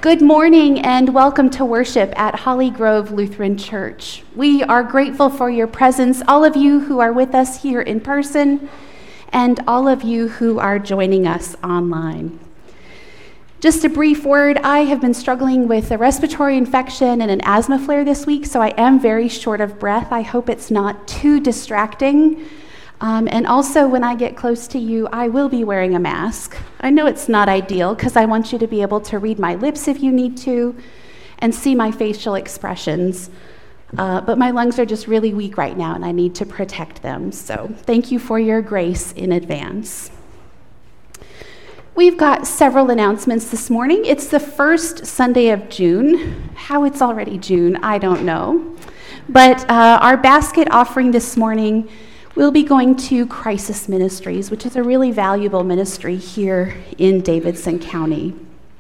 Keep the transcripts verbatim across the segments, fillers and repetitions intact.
Good morning and welcome to worship at Holly Grove Lutheran Church. We are grateful for your presence, all of you who are with us here in person, and all of you who are joining us online. Just a brief word, I have been struggling with a respiratory infection and an asthma flare this week, so I am very short of breath. I hope it's not too distracting. Um, and also, when I get close to you, I will be wearing a mask. I know it's not ideal because I want you to be able to read my lips if you need to and see my facial expressions. Uh, but my lungs are just really weak right now, and I need to protect them. So thank you for your grace in advance. We've got several announcements this morning. It's the first Sunday of June. How it's already June, I don't know. But uh, our basket offering this morning, we'll be going to Crisis Ministries, which is a really valuable ministry here in Davidson County.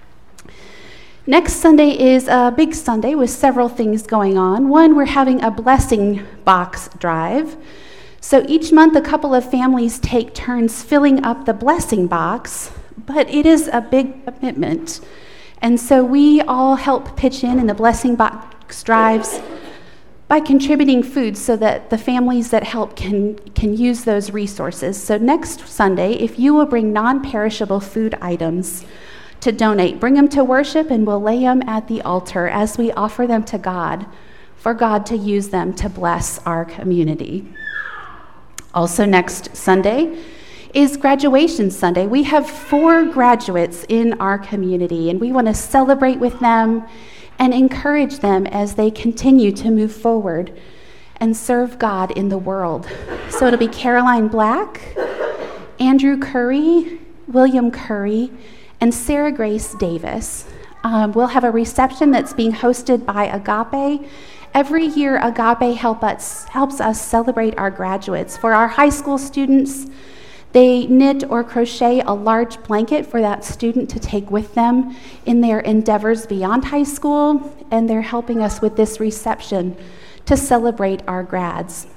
Next Sunday is a big Sunday with several things going on. One, we're having a blessing box drive. So each month, a couple of families take turns filling up the blessing box, but it is a big commitment. And so we all help pitch in in the blessing box drives by contributing food so that the families that help can, can use those resources. So next Sunday, if you will bring non-perishable food items to donate, bring them to worship and we'll lay them at the altar as we offer them to God, for God to use them to bless our community. Also next Sunday is Graduation Sunday. We have four graduates in our community and we want to celebrate with them and encourage them as they continue to move forward and serve God in the world. So it'll be Caroline Black, Andrew Curry, William Curry, and Sarah Grace Davis. Um, we'll have a reception that's being hosted by Agape. Every year, Agape help us, helps us celebrate our graduates. For our high school students, they knit or crochet a large blanket for that student to take with them in their endeavors beyond high school, and they're helping us with this reception to celebrate our grads.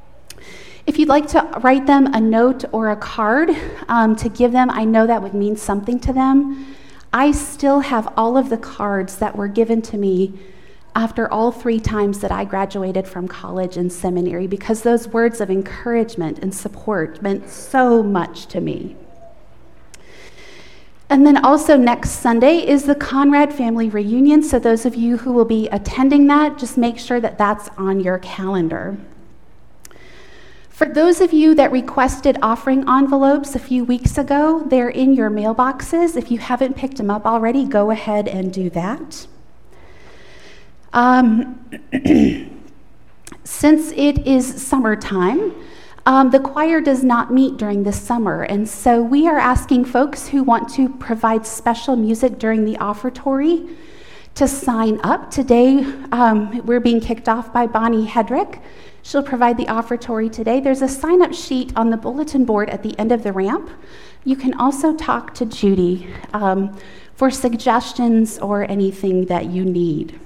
If you'd like to write them a note or a card um, to give them, I know that would mean something to them. I still have all of the cards that were given to me after all three times that I graduated from college and seminary, because those words of encouragement and support meant so much to me. And then also next Sunday is the Conrad family reunion, so those of you who will be attending that, just make sure that that's on your calendar. For those of you that requested offering envelopes a few weeks ago, they're in your mailboxes. If you haven't picked them up already, go ahead and do that. Um, since it is summertime, um, the choir does not meet during the summer, and so we are asking folks who want to provide special music during the offertory to sign up. Today, um, we're being kicked off by Bonnie Hedrick. She'll provide the offertory today. There's a sign-up sheet on the bulletin board at the end of the ramp. You can also talk to Judy um, for suggestions or anything that you need.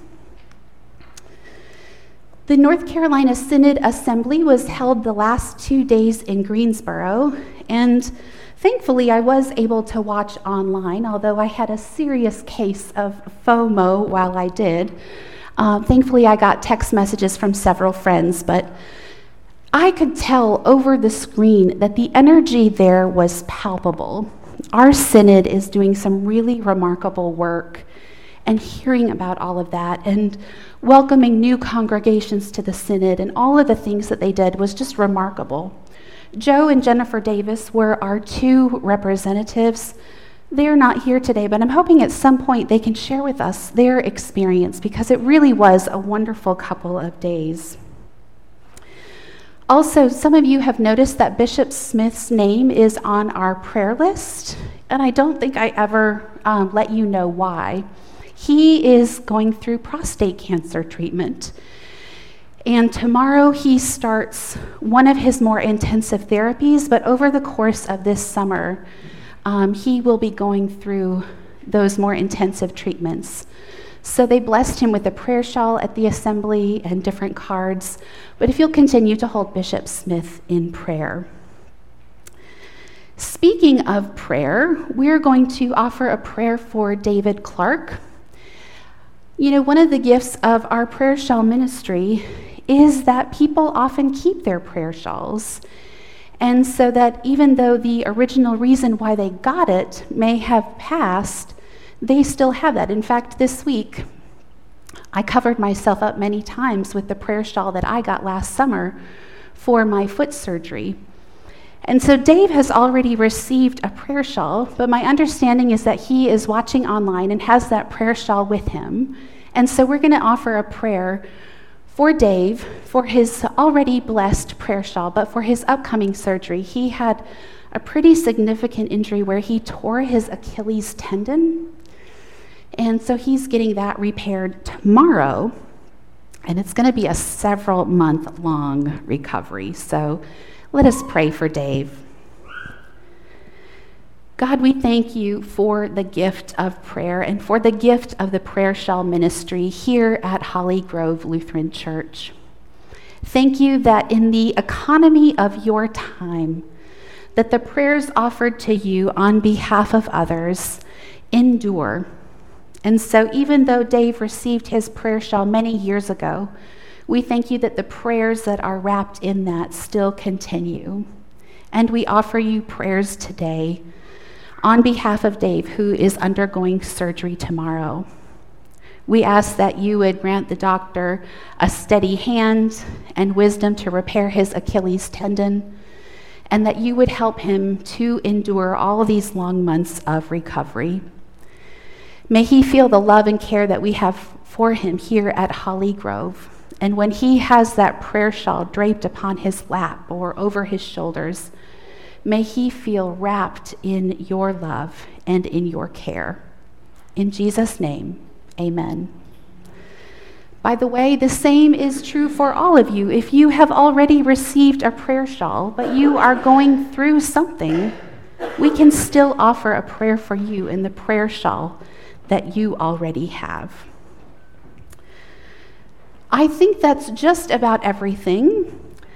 The North Carolina Synod Assembly was held the last two days in Greensboro, and thankfully I was able to watch online, although I had a serious case of FOMO while I did. Uh, thankfully I got text messages from several friends, but I could tell over the screen that the energy there was palpable. Our synod is doing some really remarkable work, and hearing about all of that and welcoming new congregations to the synod and all of the things that they did was just remarkable. Joe and Jennifer Davis were our two representatives. They're not here today, but I'm hoping at some point they can share with us their experience because it really was a wonderful couple of days. Also, some of you have noticed that Bishop Smith's name is on our prayer list, and I don't think I ever um, let you know why. He is going through prostate cancer treatment. And tomorrow he starts one of his more intensive therapies, but over the course of this summer, um, he will be going through those more intensive treatments. So they blessed him with a prayer shawl at the assembly and different cards. But if you'll continue to hold Bishop Smith in prayer. Speaking of prayer, we're going to offer a prayer for David Clark. You know, one of the gifts of our prayer shawl ministry is that people often keep their prayer shawls. And so that even though the original reason why they got it may have passed, they still have that. In fact, this week, I covered myself up many times with the prayer shawl that I got last summer for my foot surgery. And so Dave has already received a prayer shawl, but my understanding is that he is watching online and has that prayer shawl with him. And so we're going to offer a prayer for Dave, for his already blessed prayer shawl, but for his upcoming surgery. He had a pretty significant injury where he tore his Achilles tendon. And so he's getting that repaired tomorrow. And it's going to be a several month long recovery. So let us pray for Dave. God, we thank you for the gift of prayer and for the gift of the prayer shawl ministry here at Holly Grove Lutheran Church. Thank you that in the economy of your time, that the prayers offered to you on behalf of others endure. And so even though Dave received his prayer shawl many years ago, we thank you that the prayers that are wrapped in that still continue. And we offer you prayers today on behalf of Dave, who is undergoing surgery tomorrow. We ask that you would grant the doctor a steady hand and wisdom to repair his Achilles tendon, and that you would help him to endure all of these long months of recovery. May he feel the love and care that we have for him here at Holly Grove. And when he has that prayer shawl draped upon his lap or over his shoulders, may he feel wrapped in your love and in your care. In Jesus' name, amen. By the way, the same is true for all of you. If you have already received a prayer shawl, but you are going through something, we can still offer a prayer for you in the prayer shawl that you already have. I think that's just about everything.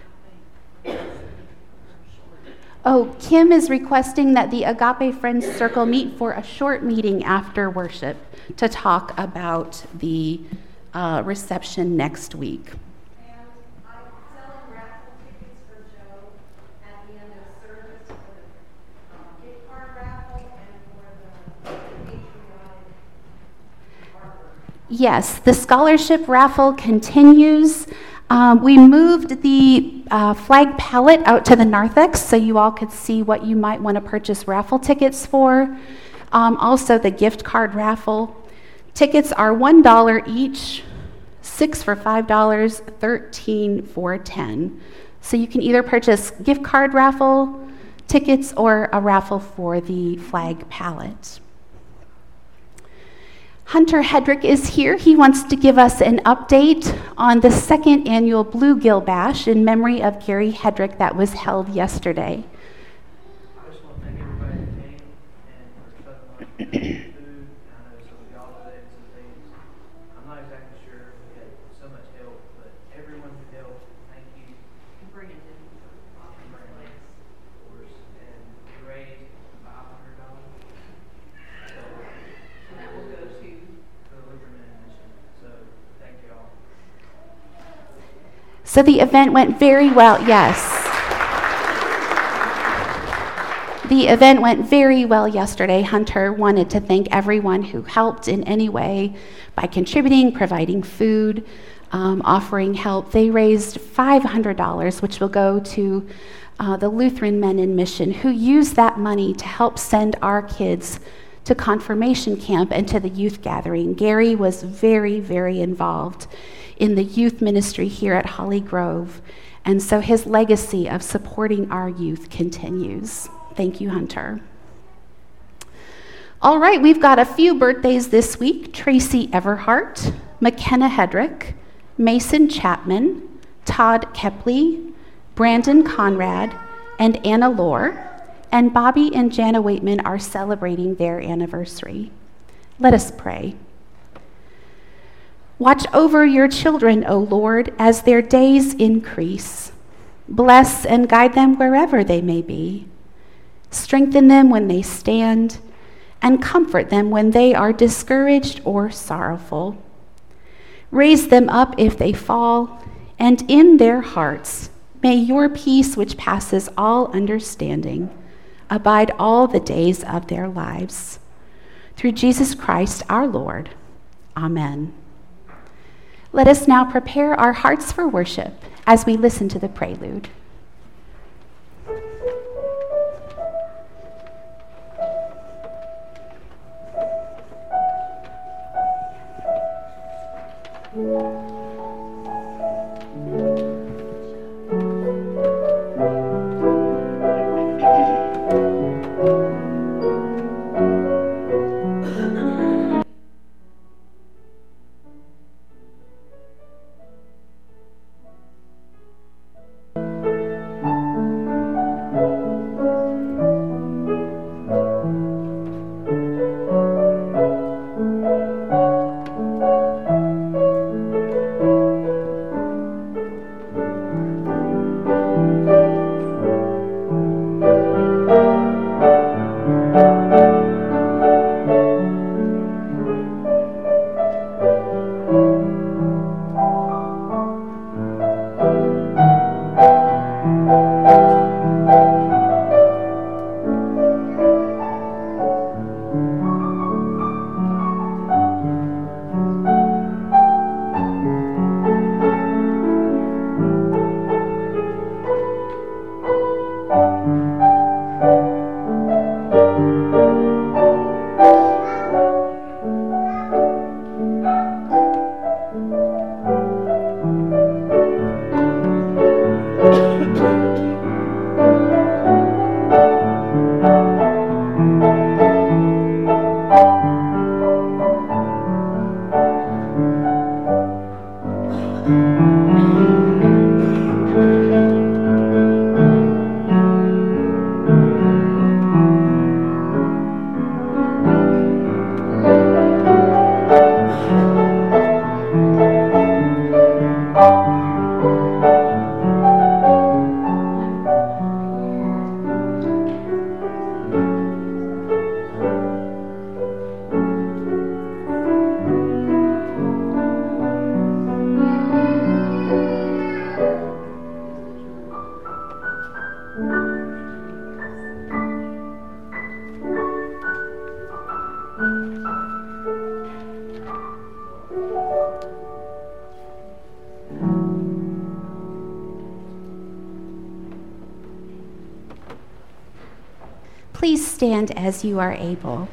Oh, Kim is requesting that the Agape Friends Circle meet for a short meeting after worship to talk about the uh, reception next week. And I'm selling raffle tickets for Joe at the end of service for the um, gift card raffle and for the patriotic artwork. Yes, the scholarship raffle continues. Um, we moved the uh, flag palette out to the narthex so you all could see what you might want to purchase raffle tickets for. Um, also, the gift card raffle. Tickets are one dollar each, six for five dollars, thirteen for ten dollars. So you can either purchase gift card raffle tickets or a raffle for the flag palette. Hunter Hedrick is here. He wants to give us an update on the second annual Bluegill Bash in memory of Gary Hedrick that was held yesterday. I just want to thank everybody that came and for stuff like food. I know some of y'all today and some things. I'm not exactly sure we had so much help, but everyone who helped, thank you. And bring it in for And bring it in, of course, and we raised five hundred dollars. So that will go to for the Lutheran mission. So thank you all. So the event went very well, yes. The event went very well yesterday. Hunter wanted to thank everyone who helped in any way by contributing, providing food, um, offering help. They raised five hundred dollars, which will go to uh, the Lutheran Men in Mission, who use that money to help send our kids to confirmation camp and to the youth gathering. Gary was very, very involved in the youth ministry here at Holly Grove, and so his legacy of supporting our youth continues. Thank you, Hunter. All right, we've got a few birthdays this week. Tracy Everhart, McKenna Hedrick, Mason Chapman, Todd Kepley, Brandon Conrad, and Anna Lohr. And Bobby and Jana Waitman are celebrating their anniversary. Let us pray. Watch over your children, O Lord, as their days increase. Bless and guide them wherever they may be. Strengthen them when they stand, and comfort them when they are discouraged or sorrowful. Raise them up if they fall, and in their hearts may your peace, which passes all understanding, abide all the days of their lives. Through Jesus Christ our Lord. Amen. Let us now prepare our hearts for worship as we listen to the prelude. Please stand as you are able.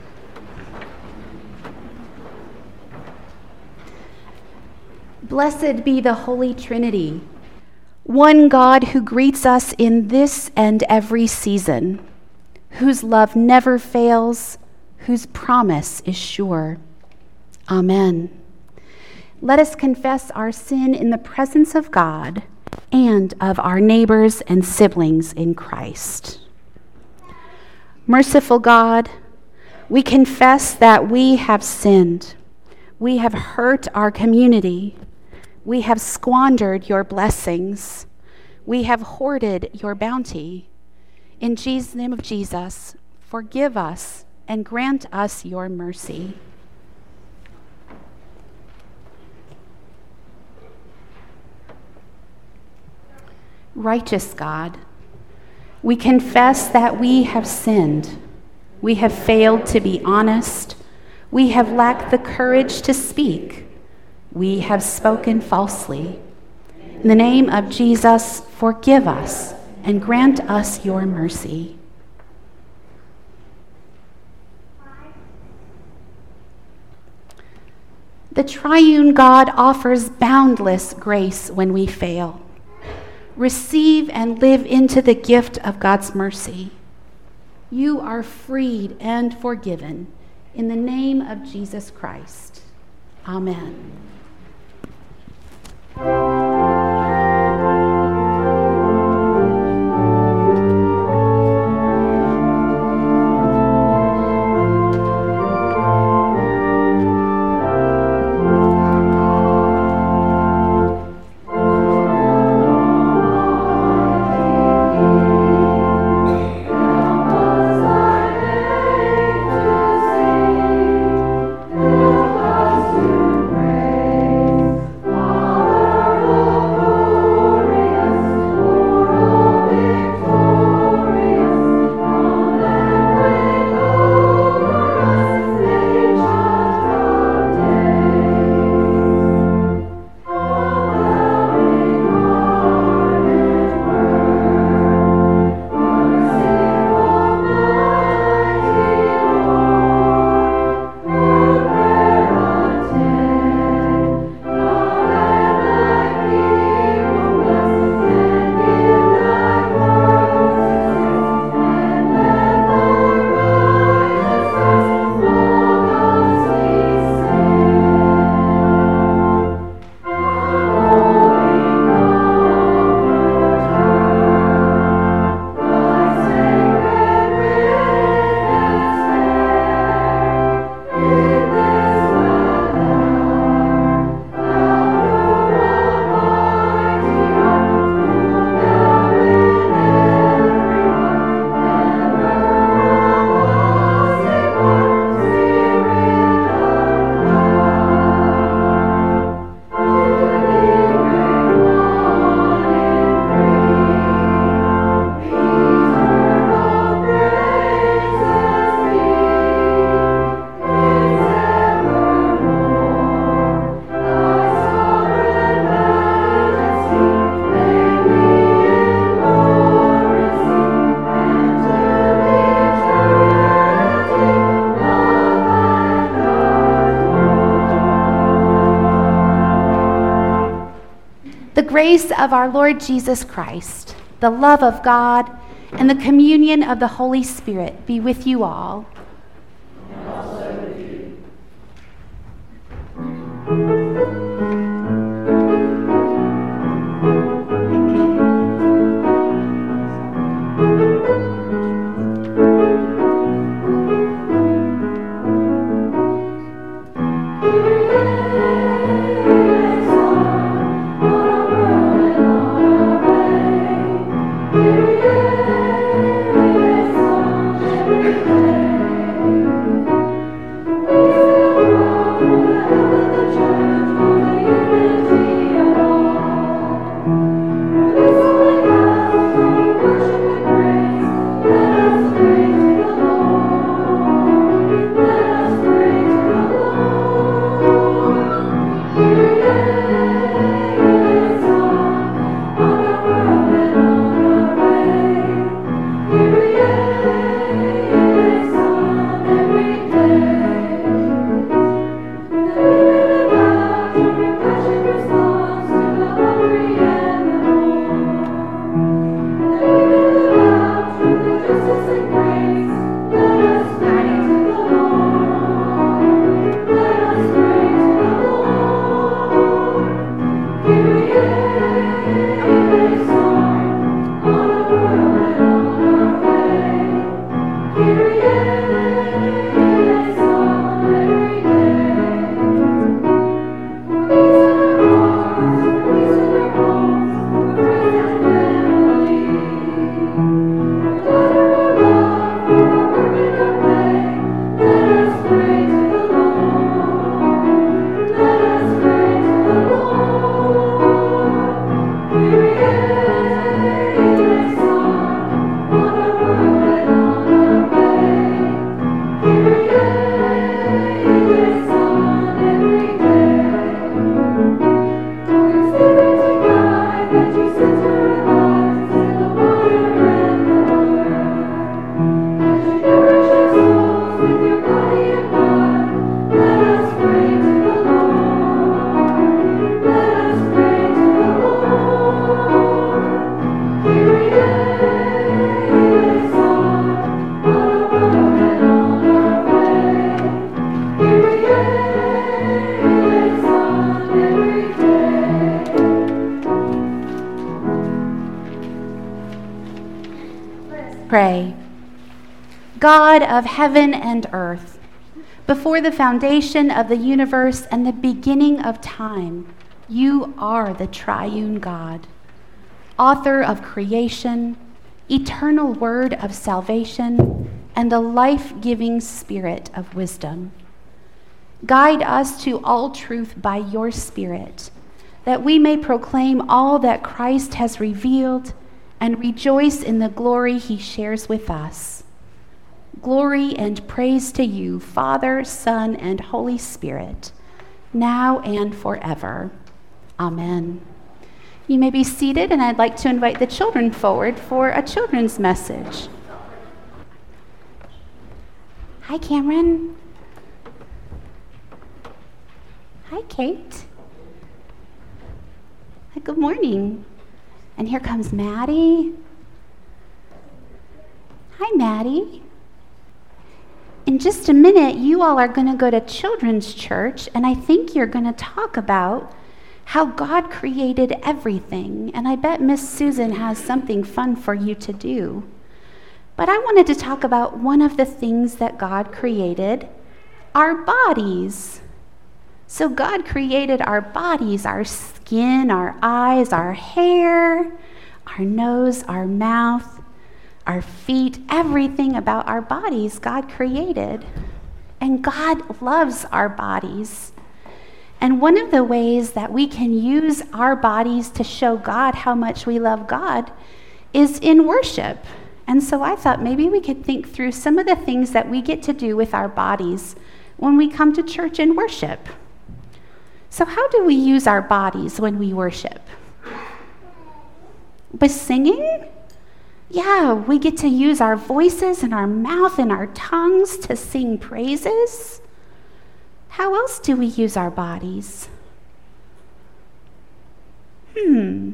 Blessed be the Holy Trinity, one God who greets us in this and every season, whose love never fails, whose promise is sure. Amen. Let us confess our sin in the presence of God and of our neighbors and siblings in Christ. Merciful God, we confess that we have sinned. We have hurt our community. We have squandered your blessings. We have hoarded your bounty. In Jesus' name of Jesus, forgive us and grant us your mercy. Righteous God, we confess that we have sinned. We have failed to be honest. We have lacked the courage to speak. We have spoken falsely. In the name of Jesus, forgive us and grant us your mercy. The triune God offers boundless grace when we fail. Receive and live into the gift of God's mercy. You are freed and forgiven in the name of Jesus Christ. Amen. Pray. The grace of our Lord Jesus Christ, the love of God, and the communion of the Holy Spirit be with you all. And also with you. Pray. God of heaven and earth, before the foundation of the universe and the beginning of time, you are the triune God, author of creation, eternal word of salvation, and the life-giving spirit of wisdom. Guide us to all truth by your Spirit, that we may proclaim all that Christ has revealed and rejoice in the glory he shares with us. Glory and praise to you, Father, Son, and Holy Spirit, now and forever. Amen. You may be seated, and I'd like to invite the children forward for a children's message. Hi, Cameron. Hi, Kate. Hi, good morning. And here comes Maddie. Hi, Maddie. In just a minute, you all are going to go to children's church, and I think you're going to talk about how God created everything. And I bet Miss Susan has something fun for you to do. But I wanted to talk about one of the things that God created, our bodies. So God created our bodies, our skin, our eyes, our hair, our nose, our mouth, our feet, everything about our bodies God created. And God loves our bodies. And one of the ways that we can use our bodies to show God how much we love God is in worship. And so I thought maybe we could think through some of the things that we get to do with our bodies when we come to church and worship. So how do we use our bodies when we worship? By singing? Yeah, we get to use our voices and our mouth and our tongues to sing praises. How else do we use our bodies? Hmm.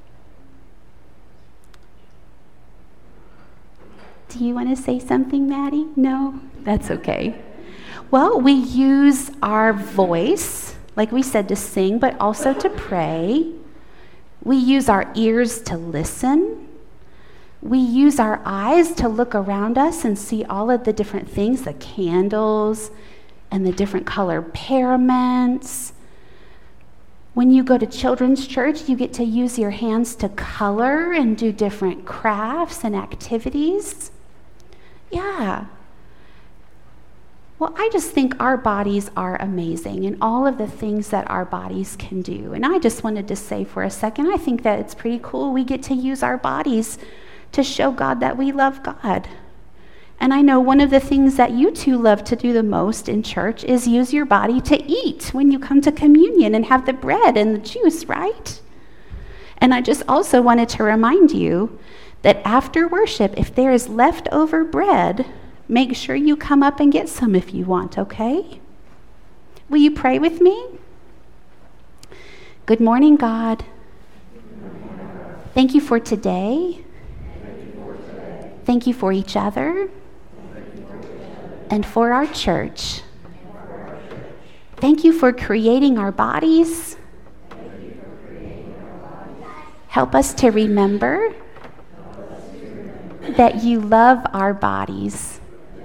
Do you want to say something, Maddie? No? That's okay. Well, we use our voice, like we said, to sing, but also to pray. We use our ears to listen. We use our eyes to look around us and see all of the different things, the candles and the different color paraments. When you go to children's church, you get to use your hands to color and do different crafts and activities. Yeah. Well, I just think our bodies are amazing and all of the things that our bodies can do. And I just wanted to say for a second, I think that it's pretty cool we get to use our bodies to show God that we love God. And I know one of the things that you two love to do the most in church is use your body to eat when you come to communion and have the bread and the juice, right? And I just also wanted to remind you that after worship, if there is leftover bread, make sure you come up and get some if you want, okay? Will you pray with me? Good morning, God. Thank you for today. Thank you for each other and for our church. Thank you for creating our bodies. Help us to remember that you love our bodies.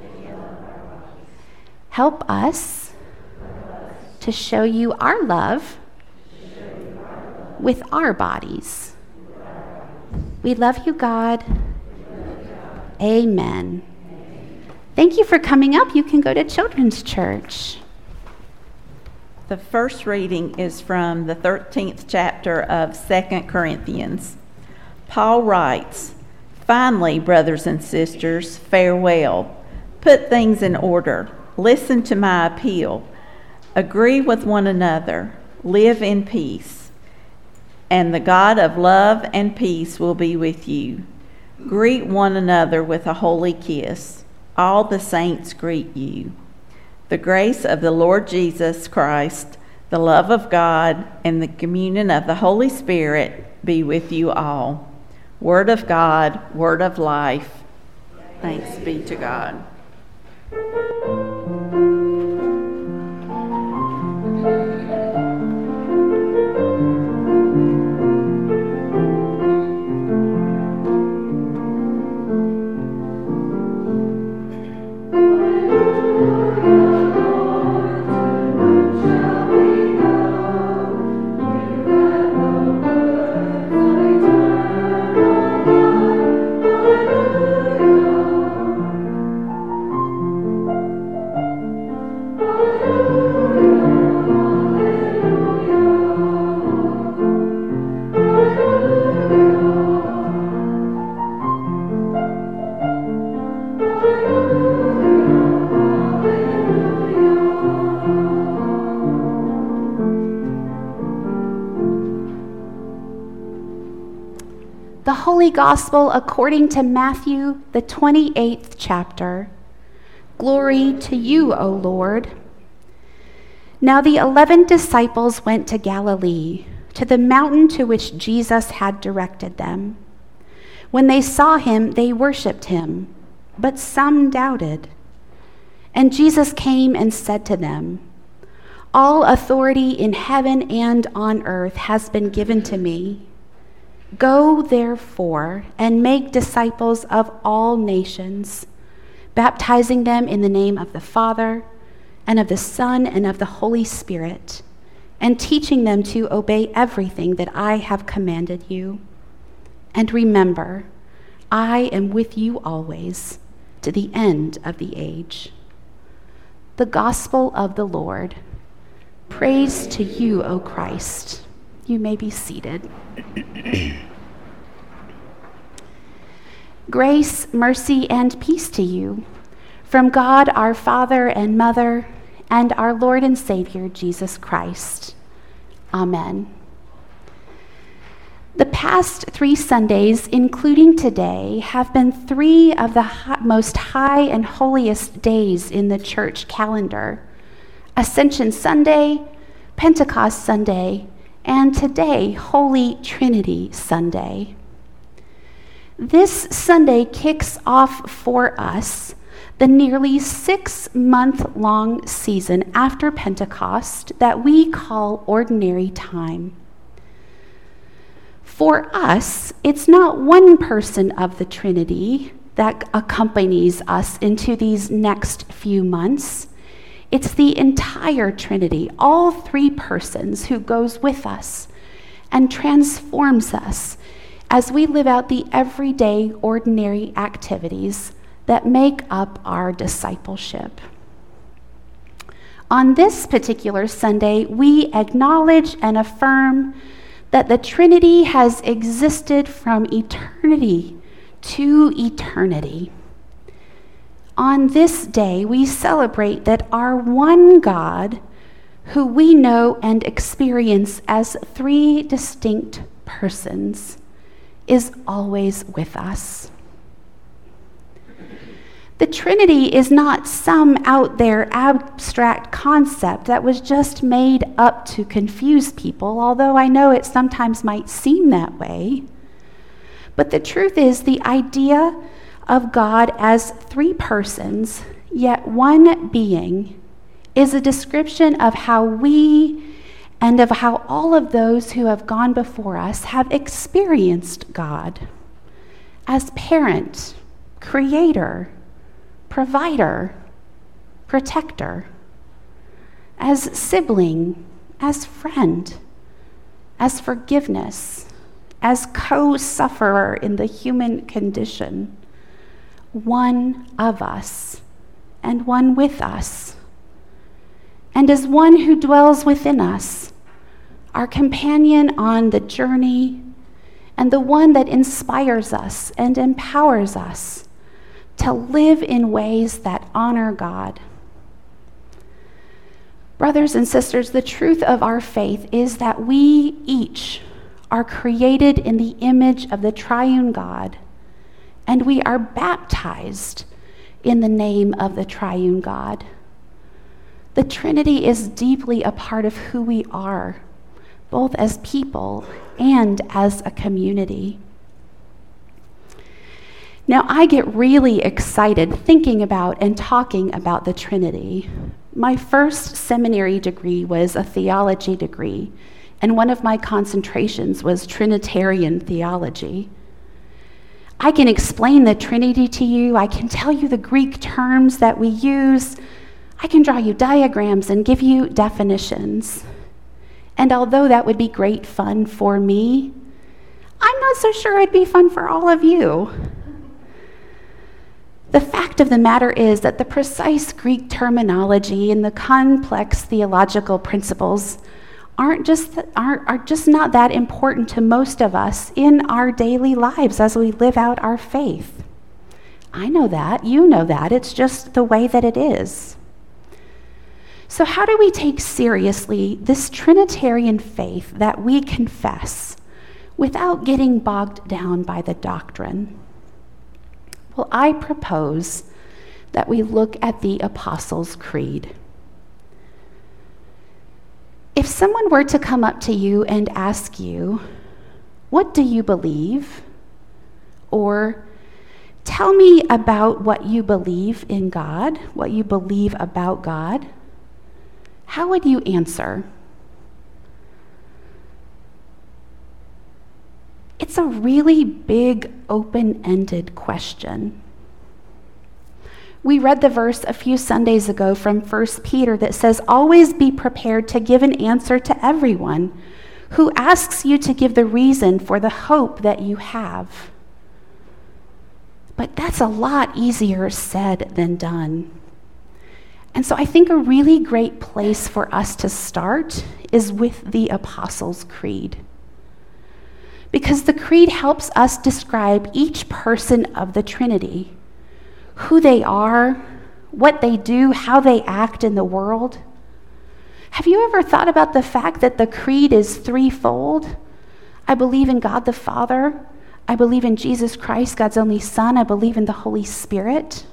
Help us to show you our love with our bodies. We love you, God. Amen. Thank you for coming up. You can go to children's church. The first reading is from the thirteenth chapter of Second Corinthians. Paul writes, "Finally, brothers and sisters, farewell. Put things in order. Listen to my appeal. Agree with one another. Live in peace. And the God of love and peace will be with you. Greet one another with a holy kiss. All the saints greet you. The grace of the Lord Jesus Christ, the love of God, and the communion of the Holy Spirit be with you all." Word of God, word of life. Thanks be to God. The Holy Gospel according to Matthew, the twenty-eighth chapter. Glory to you, O Lord. Now the eleven disciples went to Galilee, to the mountain to which Jesus had directed them. When they saw him, they worshipped him, but some doubted. And Jesus came and said to them, "All authority in heaven and on earth has been given to me. Go, therefore, and make disciples of all nations, baptizing them in the name of the Father, and of the Son, and of the Holy Spirit, and teaching them to obey everything that I have commanded you. And remember, I am with you always, to the end of the age." The Gospel of the Lord. Praise to you, O Christ. You may be seated. Grace, mercy, and peace to you from God our Father and Mother and our Lord and Savior Jesus Christ. Amen. The past three Sundays, including today, have been three of the most high and holiest days in the church calendar: Ascension Sunday, Pentecost Sunday, and today, Holy Trinity Sunday. This Sunday kicks off for us the nearly six-month-long season after Pentecost that we call Ordinary Time. For us, it's not one person of the Trinity that accompanies us into these next few months. It's the entire Trinity, all three persons, who goes with us and transforms us as we live out the everyday, ordinary activities that make up our discipleship. On this particular Sunday, we acknowledge and affirm that the Trinity has existed from eternity to eternity. On this day, we celebrate that our one God, who we know and experience as three distinct persons, is always with us. The Trinity is not some out there abstract concept that was just made up to confuse people, although I know it sometimes might seem that way. But the truth is, the idea of God as three persons, yet one being, is a description of how we and of how all of those who have gone before us have experienced God as parent, creator, provider, protector, as sibling, as friend, as forgiveness, as co-sufferer in the human condition, one of us and one with us, and as one who dwells within us, our companion on the journey, and the one that inspires us and empowers us to live in ways that honor God. Brothers and sisters, the truth of our faith is that we each are created in the image of the triune God, and we are baptized in the name of the triune God. The Trinity is deeply a part of who we are, both as people and as a community. Now, I get really excited thinking about and talking about the Trinity. My first seminary degree was a theology degree, and one of my concentrations was Trinitarian theology. I can explain the Trinity to you. I can tell you the Greek terms that we use. I can draw you diagrams and give you definitions. And although that would be great fun for me, I'm not so sure it'd be fun for all of you. The fact of the matter is that the precise Greek terminology and the complex theological principles aren't just aren't are just not that important to most of us in our daily lives as we live out our faith. I know that, you know that, it's just the way that it is. So how do we take seriously this Trinitarian faith that we confess without getting bogged down by the doctrine? Well, I propose that we look at the Apostles' Creed. If someone were to come up to you and ask you, "What do you believe?" or "Tell me about what you believe in God, what you believe about God," how would you answer? It's a really big, open-ended question. We read the verse a few Sundays ago from First Peter that says, "Always be prepared to give an answer to everyone who asks you to give the reason for the hope that you have." But that's a lot easier said than done. And so I think a really great place for us to start is with the Apostles' Creed. Because the Creed helps us describe each person of the Trinity, who they are, what they do, how they act in the world. Have you ever thought about the fact that the Creed is threefold? I believe in God the Father. I believe in Jesus Christ, God's only Son. I believe in the Holy Spirit.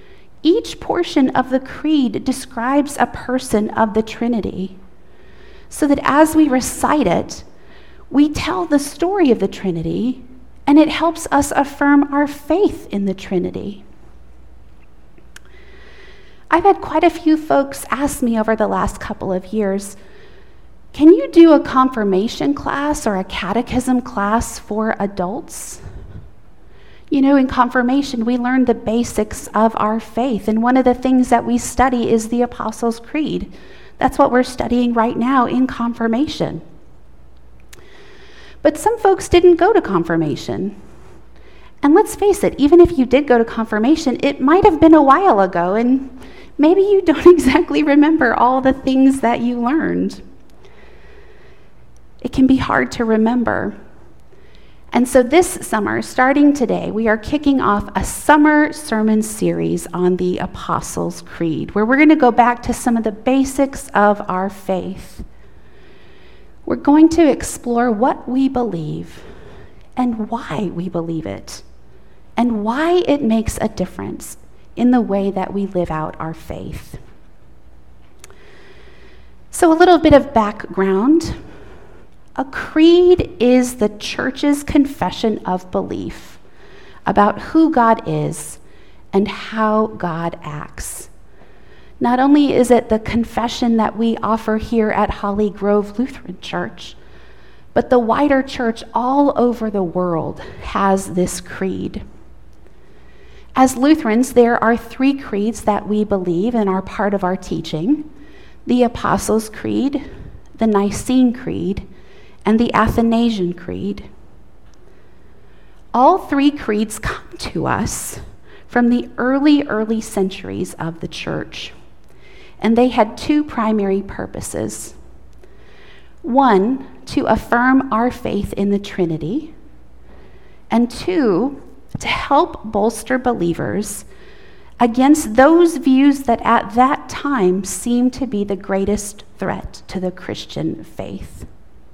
Each portion of the Creed describes a person of the Trinity. so that as we recite it, we tell the story of the Trinity, and it helps us affirm our faith in the Trinity. I've had quite a few folks ask me over the last couple of years, can you do a confirmation class or a catechism class for adults? You know, in confirmation, we learn the basics of our faith, and one of the things that we study is the Apostles' Creed. That's what we're studying right now in confirmation. But some folks didn't go to confirmation. And let's face it, even if you did go to confirmation, it might have been a while ago, and maybe you don't exactly remember all the things that you learned. It can be hard to remember. And so this summer, starting today, we are kicking off a summer sermon series on the Apostles' Creed, where we're going to go back to some of the basics of our faith. We're going to explore what we believe and why we believe it, and why it makes a difference in the way that we live out our faith. So a little bit of background. A creed is the church's confession of belief about who God is and how God acts. Not only is it the confession that we offer here at Holly Grove Lutheran Church, but the wider church all over the world has this creed. As Lutherans, there are three creeds that we believe and are part of our teaching: the Apostles' Creed, the Nicene Creed, and the Athanasian Creed. All three creeds come to us from the early, early centuries of the church, and they had two primary purposes. One, to affirm our faith in the Trinity, and two, to help bolster believers against those views that at that time seemed to be the greatest threat to the Christian faith.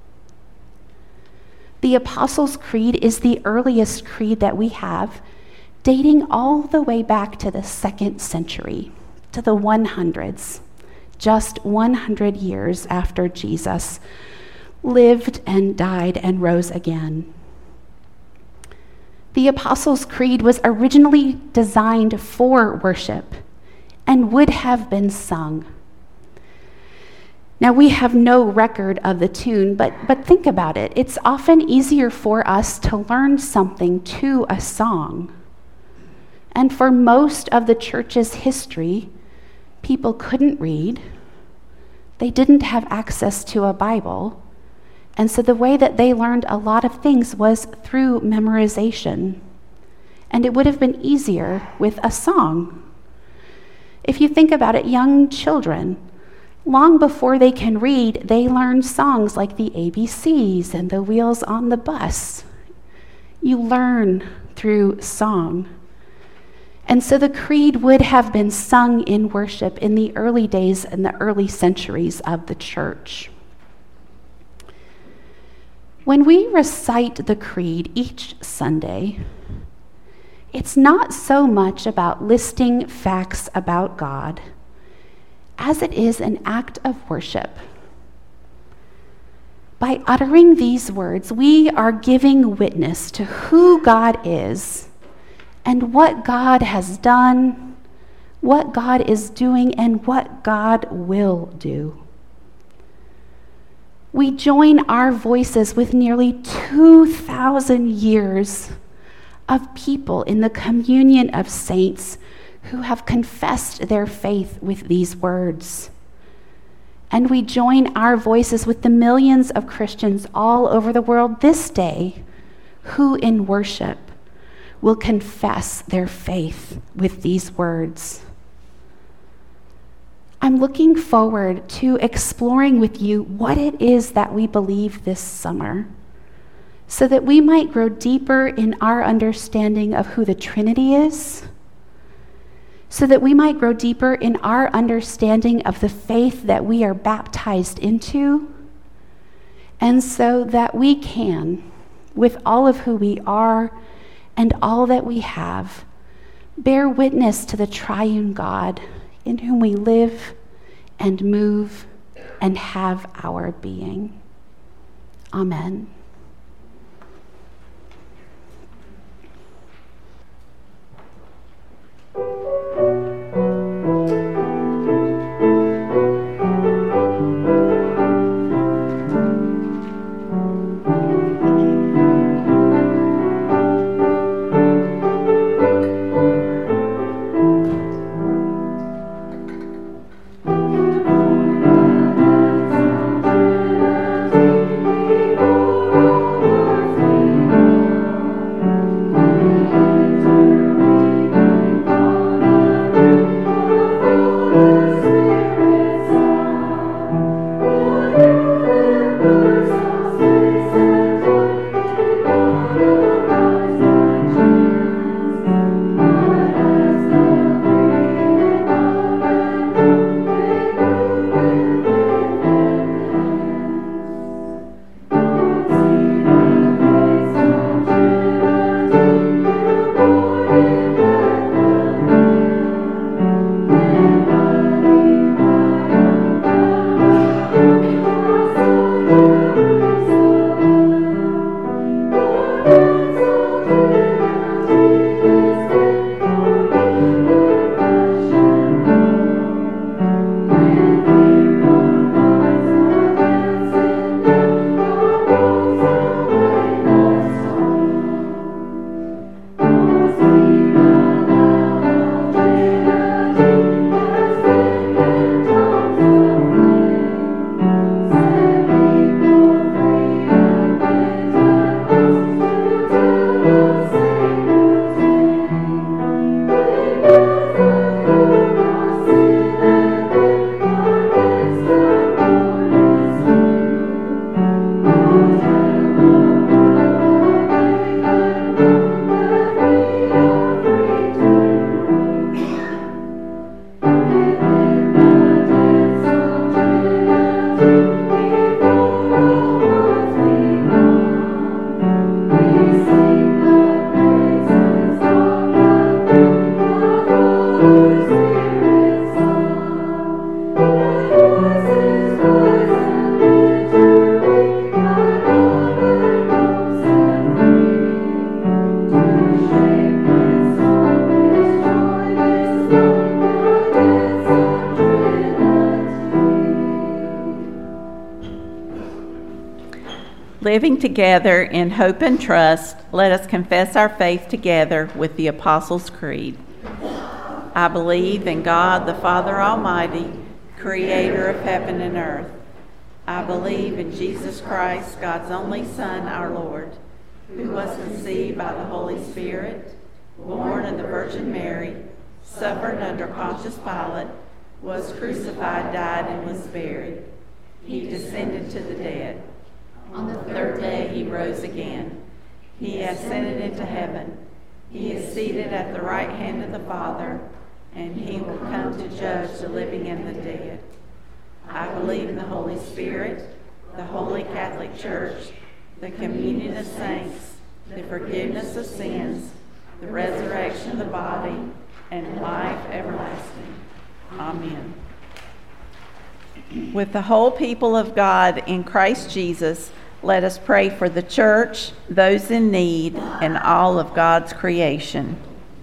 The Apostles' Creed is the earliest creed that we have, dating all the way back to the second century, to the hundreds, just one hundred years after Jesus lived and died and rose again. The Apostles' Creed was originally designed for worship and would have been sung. Now, we have no record of the tune, but, but think about it. It's often easier for us to learn something to a song. And for most of the church's history, people couldn't read. They didn't have access to a Bible. And so the way that they learned a lot of things was through memorization. And it would have been easier with a song. If you think about it, young children, long before they can read, they learn songs like the A B Cs and the Wheels on the Bus. You learn through song. And so the creed would have been sung in worship in the early days and the early centuries of the church. When we recite the creed each Sunday, it's not so much about listing facts about God as it is an act of worship. By uttering these words, we are giving witness to who God is and what God has done, what God is doing, and what God will do. We join our voices with nearly two thousand years of people in the communion of saints who have confessed their faith with these words. And we join our voices with the millions of Christians all over the world this day who in worship will confess their faith with these words. I'm looking forward to exploring with you what it is that we believe this summer, so that we might grow deeper in our understanding of who the Trinity is, so that we might grow deeper in our understanding of the faith that we are baptized into, and so that we can, with all of who we are and all that we have, bear witness to the triune God in whom we live and move and have our being. Amen. Living together in hope and trust, let us confess our faith together with the Apostles' Creed. I believe in God, the Father Almighty, creator of heaven and earth. I believe in Jesus Christ, God's only Son, our Lord, who was conceived by the Holy Spirit, born of the Virgin Mary, suffered under Pontius Pilate, was crucified, died, and was buried. He descended to the dead. On the third day he rose again. He ascended into heaven. He is seated at the right hand of the Father, and he will come to judge the living and the dead. I believe in the Holy Spirit, the Holy Catholic Church, the communion of saints, the forgiveness of sins, the resurrection of the body, and life everlasting. Amen. With the whole people of God in Christ Jesus, let us pray for the church, those in need, and all of God's creation.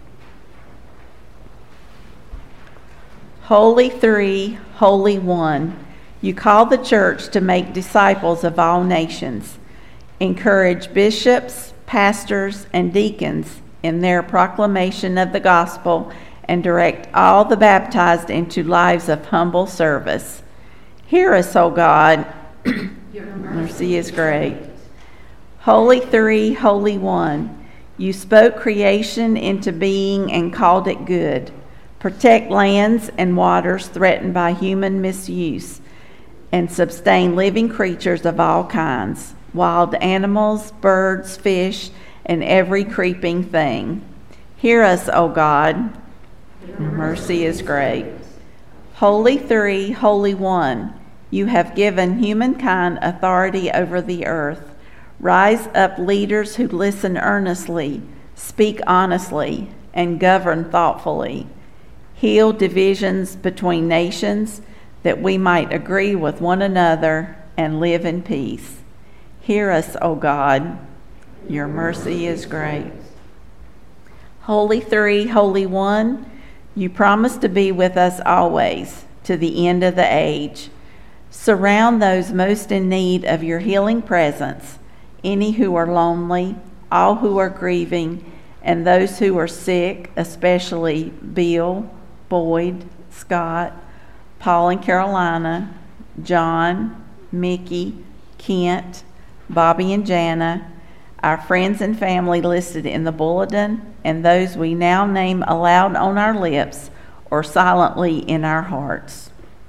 Holy Three, Holy One, you call the church to make disciples of all nations. Encourage bishops, pastors, and deacons in their proclamation of the gospel, and direct all the baptized into lives of humble service. Hear us, O God. Your mercy is great. Holy Three, Holy One, you spoke creation into being and called it good. Protect lands and waters threatened by human misuse, and sustain living creatures of all kinds, wild animals, birds, fish, and every creeping thing. Hear us, O God. Your mercy is great. Holy Three, Holy One, you have given humankind authority over the earth. Rise up leaders who listen earnestly, speak honestly, and govern thoughtfully. Heal divisions between nations, that we might agree with one another and live in peace. Hear us, O God. Your mercy is great. Holy Three, Holy One, you promise to be with us always to the end of the age. Surround those most in need of your healing presence, any who are lonely, all who are grieving, and those who are sick, especially Bill, Boyd, Scott, Paul and Carolina, John, Mickey, Kent, Bobby and Jana, our friends and family listed in the bulletin, and those we now name aloud on our lips or silently in our hearts.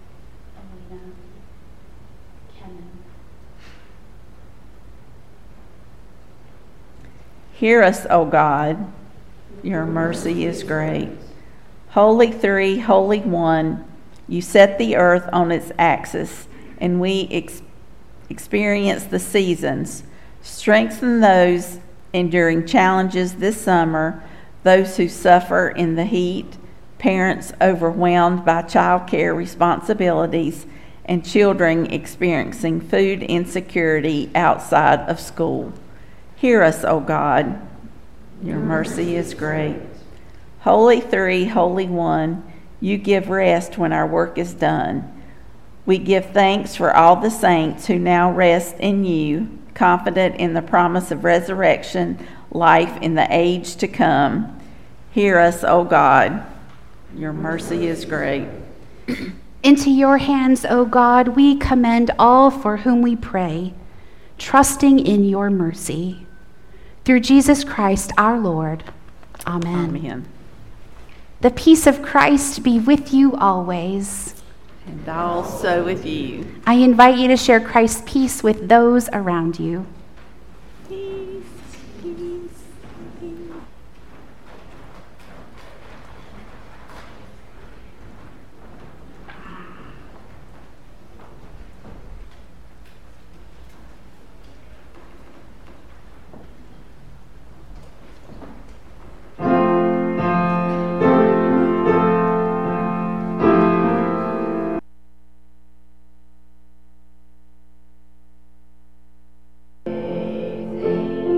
Hear us, O God. Your mercy is great. Holy Three, Holy One, you set the earth on its axis, and we ex- experience the seasons. Strengthen those enduring challenges this summer, those who suffer in the heat, parents overwhelmed by child care responsibilities, and children experiencing food insecurity outside of school. Hear us, O God. Your mercy is great. Holy Three, Holy One, you give rest when our work is done. We give thanks for all the saints who now rest in you, confident in the promise of resurrection, life in the age to come. Hear us, O God. Your mercy is great. Into your hands, O God, we commend all for whom we pray, trusting in your mercy. Through Jesus Christ our Lord. Amen. Amen. The peace of Christ be with you always. And also with you. I invite you to share Christ's peace with those around you. Peace, peace, peace. Amazing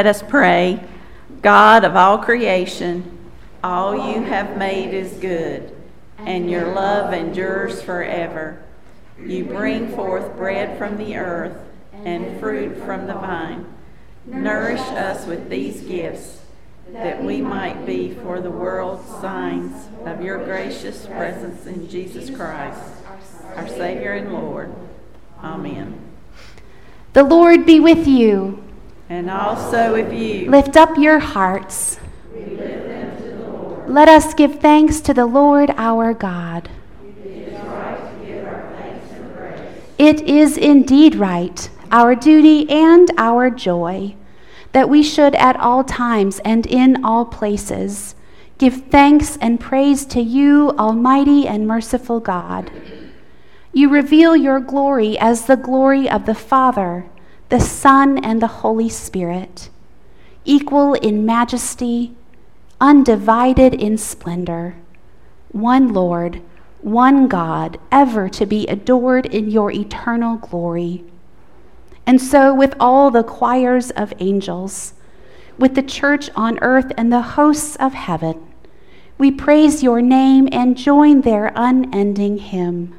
Let us pray. God of all creation, all you have made is good, and your love endures forever. You bring forth bread from the earth and fruit from the vine. Nourish us with these gifts, that we might be for the world signs of your gracious presence in Jesus Christ, our Savior and Lord. Amen. The Lord be with you. And also with you. Lift up your hearts. We lift them to the Lord. Let us give thanks to the Lord our God. It is right to give our thanks and praise. It is indeed right, our duty and our joy, that we should at all times and in all places give thanks and praise to you, Almighty and merciful God. You reveal your glory as the glory of the Father, the Son, and the Holy Spirit, equal in majesty, undivided in splendor, one Lord, one God, ever to be adored in your eternal glory. And so with all the choirs of angels, with the church on earth and the hosts of heaven, we praise your name and join their unending hymn.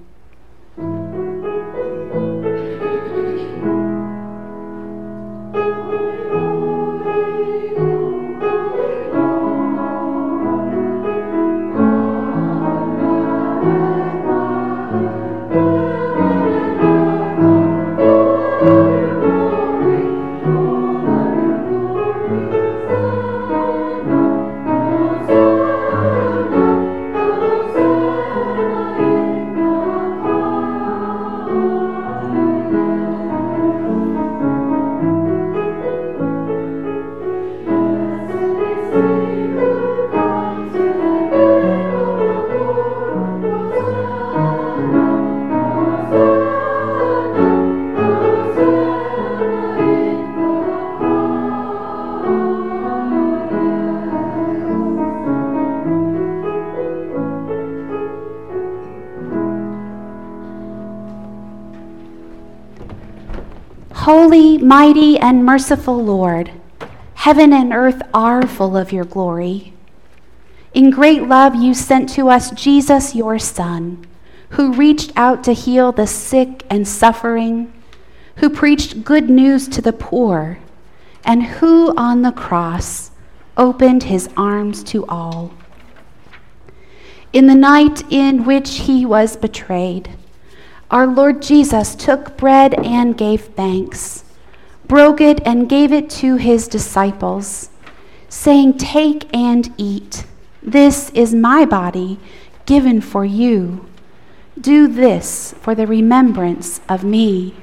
Holy, mighty, and merciful Lord, heaven and earth are full of your glory. In great love you sent to us Jesus, your Son, who reached out to heal the sick and suffering, who preached good news to the poor, and who on the cross opened his arms to all. In the night in which he was betrayed, our Lord Jesus took bread and gave thanks, broke it and gave it to his disciples, saying, "Take and eat. This is my body given for you. Do this for the remembrance of me."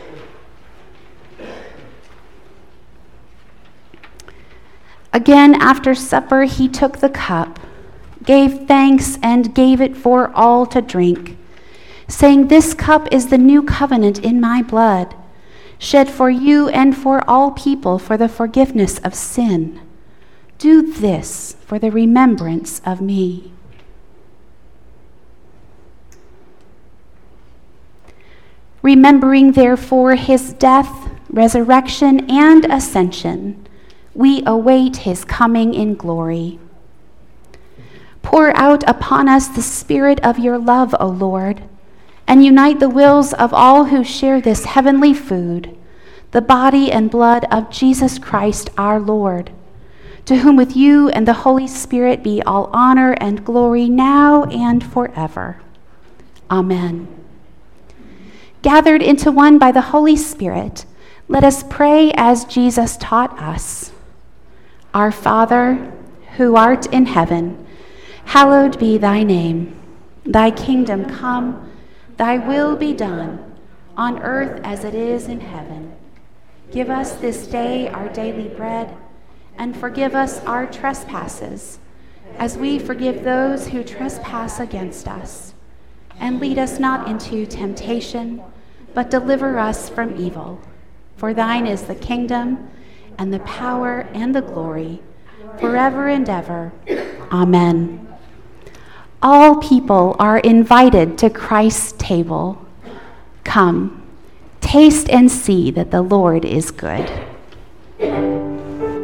Again, after supper, he took the cup, gave thanks, and gave it for all to drink, saying, "This cup is the new covenant in my blood, shed for you and for all people for the forgiveness of sin. Do this for the remembrance of me." Remembering, therefore, his death, resurrection, and ascension, we await his coming in glory. Pour out upon us the spirit of your love, O Lord, and unite the wills of all who share this heavenly food, the body and blood of Jesus Christ our Lord, to whom with you and the Holy Spirit be all honor and glory now and forever. Amen. Gathered into one by the Holy Spirit, let us pray as Jesus taught us. Our Father, who art in heaven, hallowed be thy name. Thy kingdom come, thy will be done, on earth as it is in heaven. Give us this day our daily bread, and forgive us our trespasses, as we forgive those who trespass against us. And lead us not into temptation, but deliver us from evil. For thine is the kingdom, and the power, and the glory, forever and ever. Amen. All people are invited to Christ's table. Come, taste and see that the Lord is good.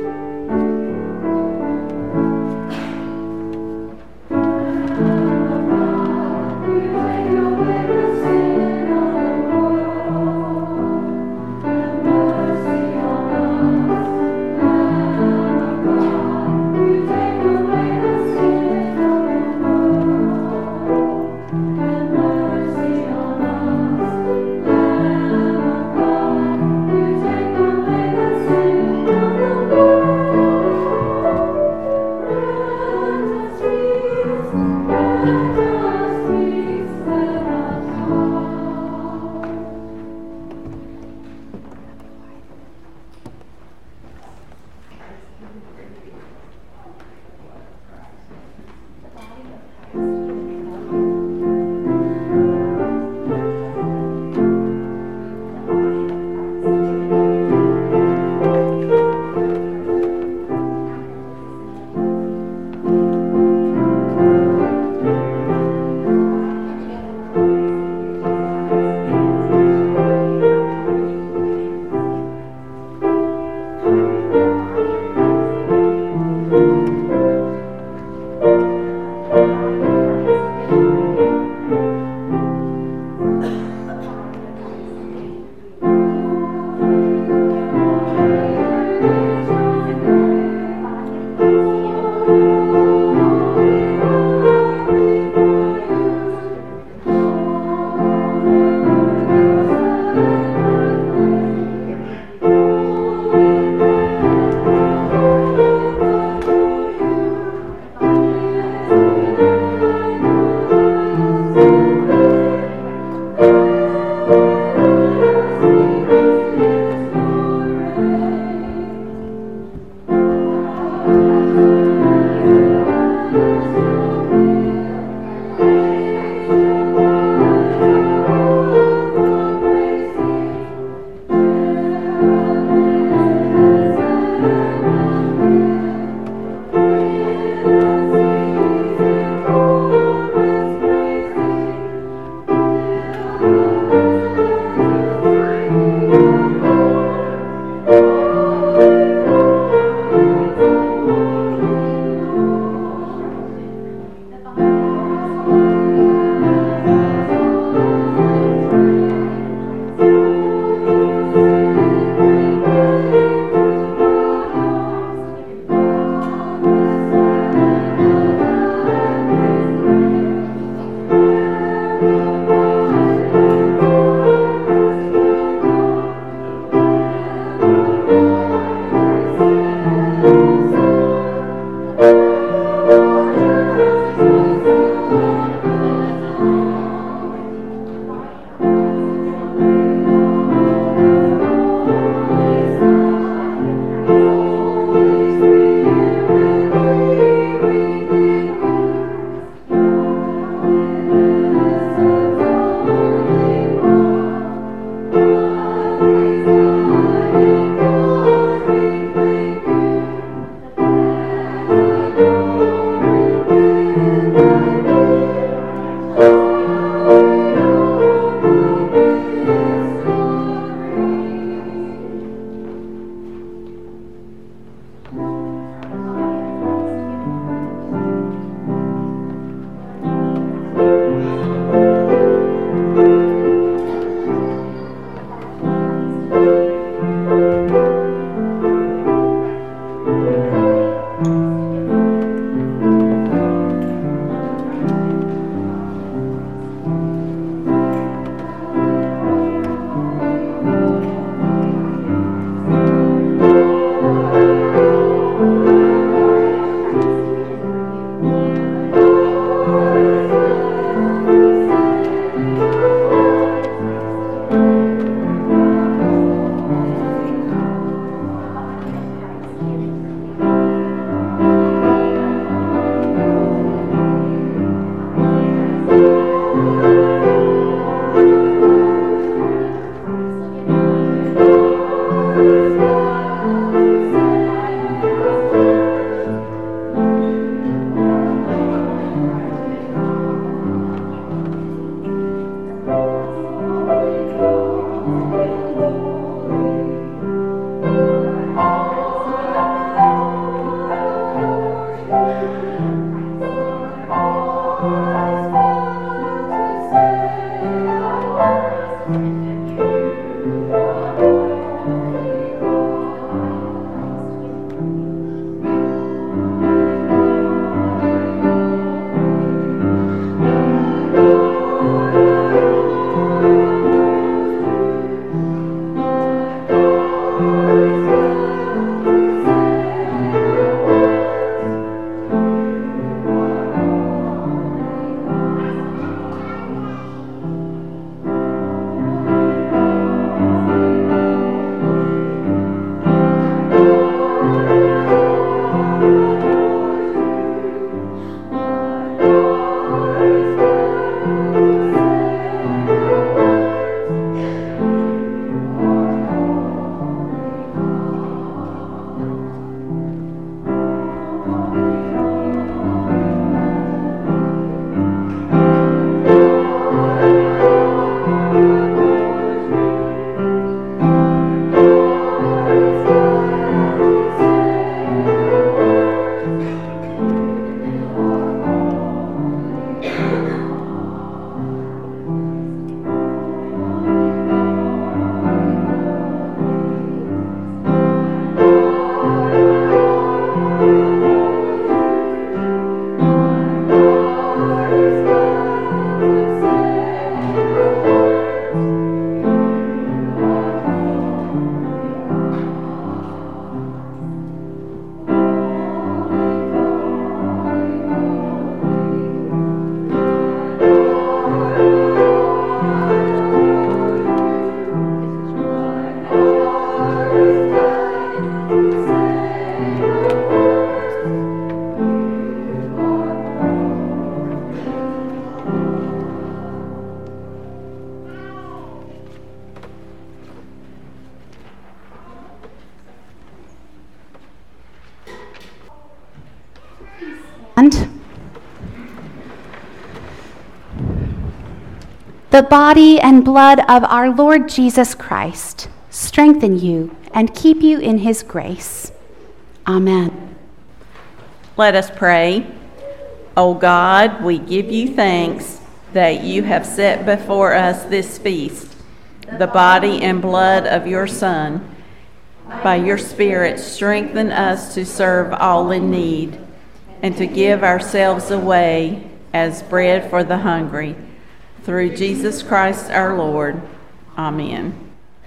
the body and blood of our Lord Jesus Christ strengthen you and keep you in his grace. Amen. Let us pray. O God, we give you thanks that you have set before us this feast, the body and blood of your Son. By your Spirit, strengthen us to serve all in need and to give ourselves away as bread for the hungry. Through Jesus Christ our Lord. Amen.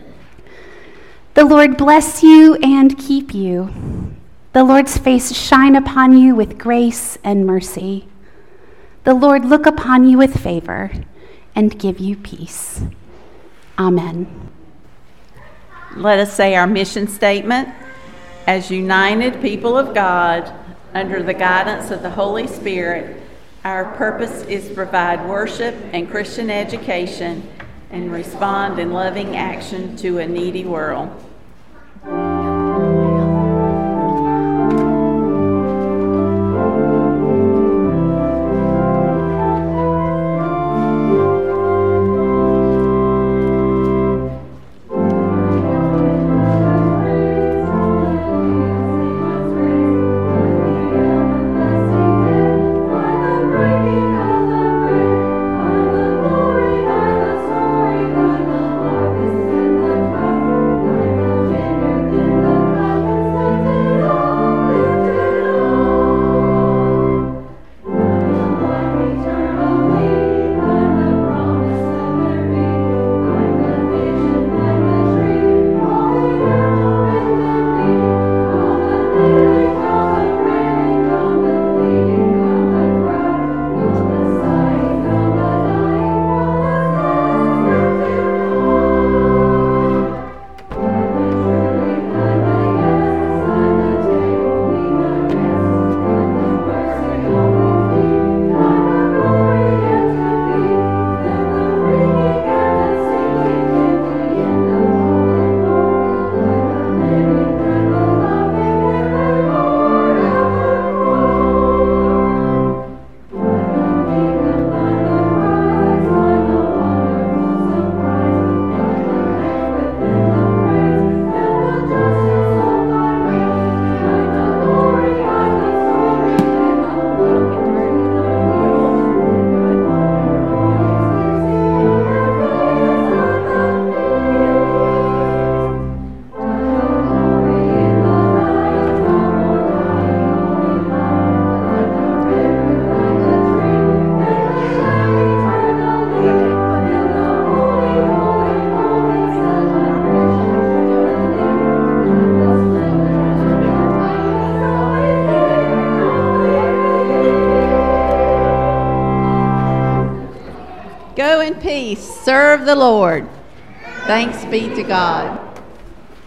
The Lord bless you and keep you. The Lord's face shine upon you with grace and mercy. The Lord look upon you with favor and give you peace. Amen. Let us say our mission statement. As united people of God, under the guidance of the Holy Spirit, our purpose is to provide worship and Christian education and respond in loving action to a needy world. Go in peace. Serve the Lord. Thanks be to God.